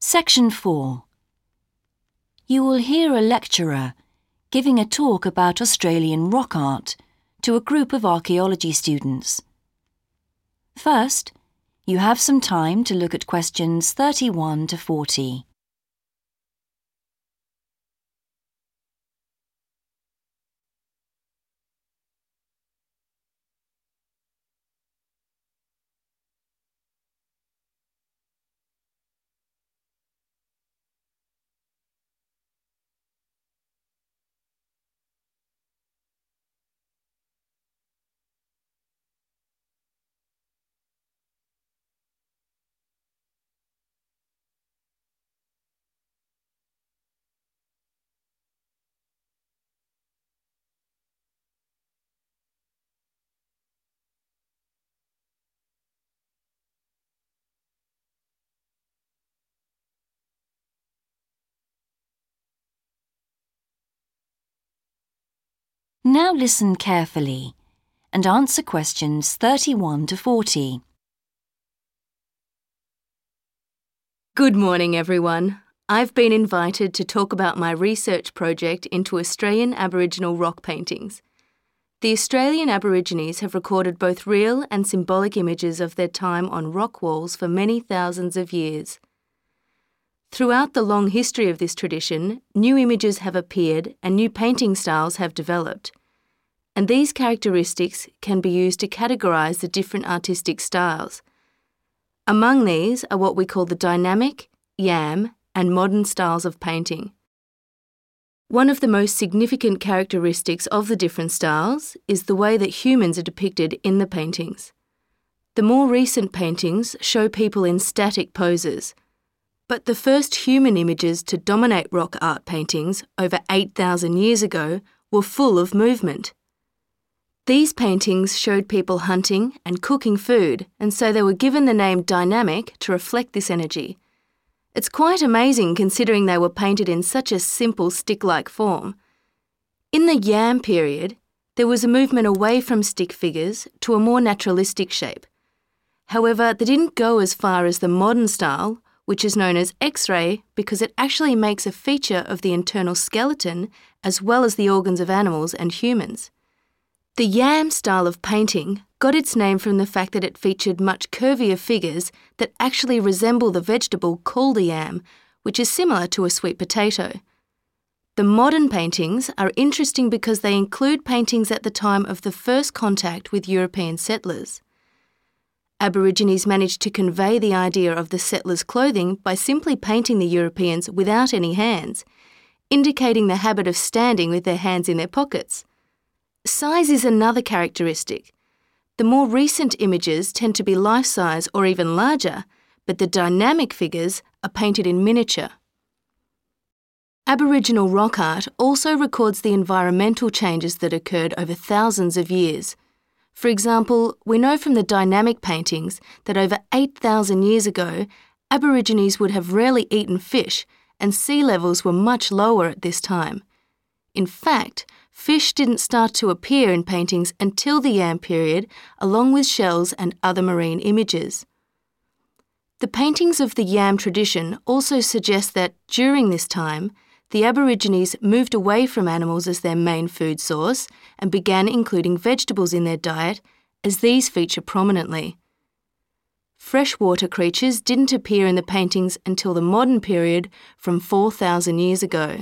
Section 4. You will hear a lecturer giving a talk about Australian rock art to a group of archaeology students. First, you have some time to look at questions 31 to 40. Now listen carefully and answer questions 31 to 40. Good morning, everyone. I've been invited to talk about my research project into Australian Aboriginal rock paintings. The Australian Aborigines have recorded both real and symbolic images of their time on rock walls for many thousands of years. Throughout the long history of this tradition, new images have appeared and new painting styles have developed. And these characteristics can be used to categorise the different artistic styles. Among these are what we call the dynamic, yam, and modern styles of painting. One of the most significant characteristics of the different styles is the way that humans are depicted in the paintings. The more recent paintings show people in static poses, but the first human images to dominate rock art paintings over 8,000 years ago were full of movement. These paintings showed people hunting and cooking food, and so they were given the name dynamic to reflect this energy. It's quite amazing considering they were painted in such a simple stick-like form. In the Yam period, there was a movement away from stick figures to a more naturalistic shape. However, they didn't go as far as the modern style, which is known as X-ray because it actually makes a feature of the internal skeleton as well as the organs of animals and humans. The Yam style of painting got its name from the fact that it featured much curvier figures that actually resemble the vegetable called a yam, which is similar to a sweet potato. The modern paintings are interesting because they include paintings at the time of the first contact with European settlers. Aborigines managed to convey the idea of the settlers' clothing by simply painting the Europeans without any hands, indicating the habit of standing with their hands in their pockets. Size is another characteristic. The more recent images tend to be life-size or even larger, but the dynamic figures are painted in miniature. Aboriginal rock art also records the environmental changes that occurred over thousands of years. For example, we know from the dynamic paintings that over 8,000 years ago, Aborigines would have rarely eaten fish, and sea levels were much lower at this time. In fact, fish didn't start to appear in paintings until the Yam period, along with shells and other marine images. The paintings of the Yam tradition also suggest that, during this time, the Aborigines moved away from animals as their main food source and began including vegetables in their diet, as these feature prominently. Freshwater creatures didn't appear in the paintings until the modern period from 4,000 years ago.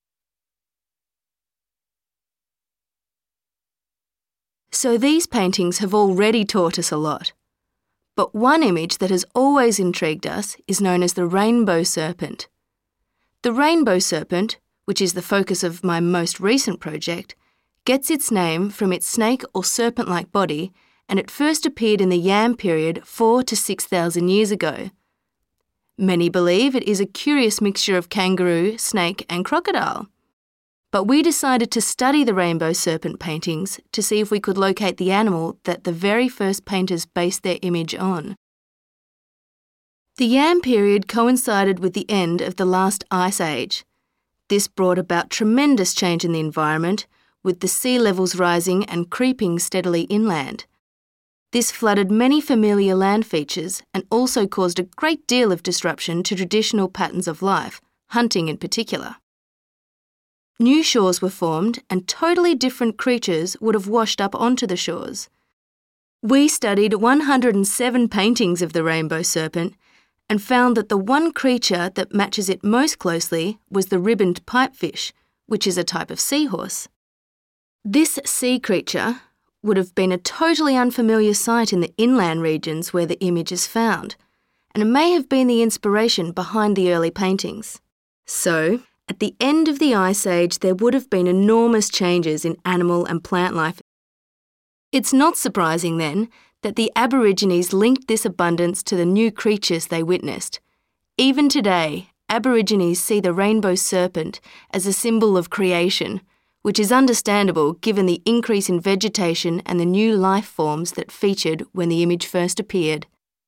So these paintings have already taught us a lot. But one image that has always intrigued us is known as the rainbow serpent. The rainbow serpent, which is the focus of my most recent project, gets its name from its snake or serpent-like body, and it first appeared in the Yam period 4,000 to 6,000 years ago. Many believe it is a curious mixture of kangaroo, snake and crocodile. But we decided to study the rainbow serpent paintings to see if we could locate the animal that the very first painters based their image on. The Yam period coincided with the end of the last ice age. This brought about tremendous change in the environment, with the sea levels rising and creeping steadily inland. This flooded many familiar land features and also caused a great deal of disruption to traditional patterns of life, hunting in particular. New shores were formed and totally different creatures would have washed up onto the shores. We studied 107 paintings of the rainbow serpent and found that the one creature that matches it most closely was the ribboned pipefish, which is a type of seahorse. This sea creature would have been a totally unfamiliar sight in the inland regions where the image is found, and it may have been the inspiration behind the early paintings. So, at the end of the Ice Age, there would have been enormous changes in animal and plant life. It's not surprising, then, that the Aborigines linked this abundance to the new creatures they witnessed. Even today, Aborigines see the rainbow serpent as a symbol of creation, which is understandable given the increase in vegetation and the new life forms that featured when the image first appeared.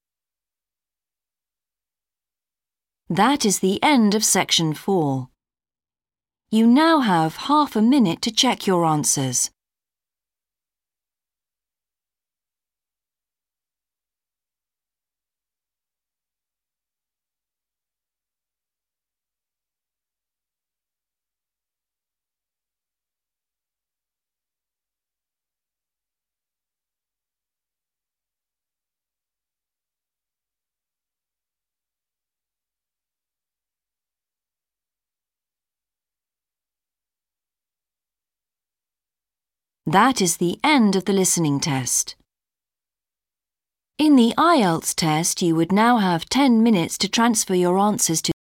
That is the end of section 4. You now have half a minute to check your answers. That is the end of the listening test. In the IELTS test, you would now have 10 minutes to transfer your answers to